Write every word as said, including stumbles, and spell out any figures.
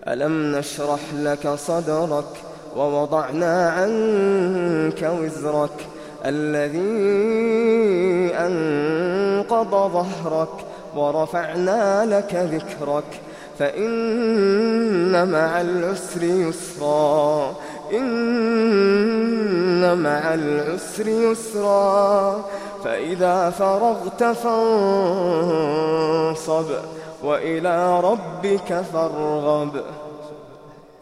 ألم نشرح لك صدرك ووضعنا عنك وزرك الذي أنقض ظهرك ورفعنا لك ذكرك فإن مع العسر يسرا إن مع العسر يسرا فإذا فرغت فانصب وإلى ربك فارغب.